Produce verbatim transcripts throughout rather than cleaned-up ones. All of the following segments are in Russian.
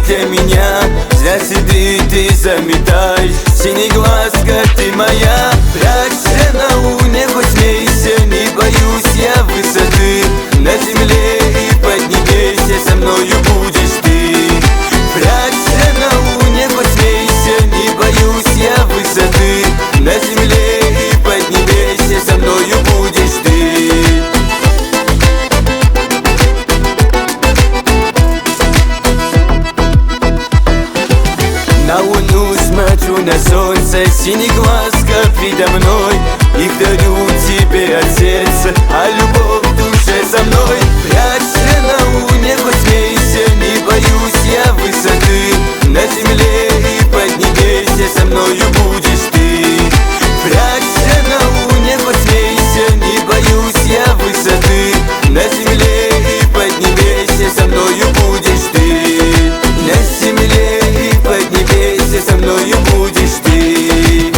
для меня. Зря следы ты заметаешь, синеглазка ты моя. Прячься на луне, хоть смейся, не боюсь я высоты. На земле и поднебесье со мною будешь ты. Прячься на луне, хоть смейся, не боюсь я высоты. На земле и поднебесье со мною будешь ты. На луну смотрю, на солнце, синеглазка передо мной. Их дарю тебе от сердца, а любовь в душе со мной. Прячься на луне, хоть смейся, не боюсь я высоты. На земле и поднебесье со мною будешь ты. Прячься на луне, хоть смейся, не боюсь я высоты. На земле и поднебесье со мною будешь ты. На земле и поднебесье со мною будешь ты.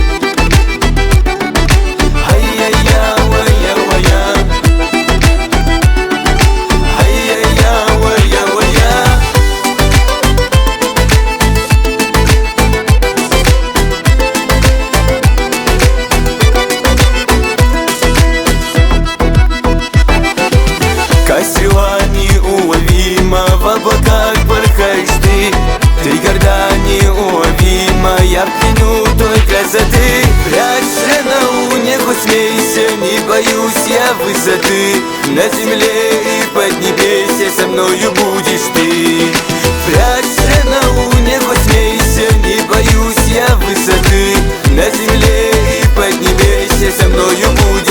Красива неуловима, в облаках порхаешь ты. Ты горда неуловима, я в плену той красоты. Прячься на луне, хоть смейся, не боюсь я высоты. На земле и поднебесье со мною будешь ты. Прячься на луне, хоть смейся, не боюсь я высоты. На земле и поднебесье со мною будешь.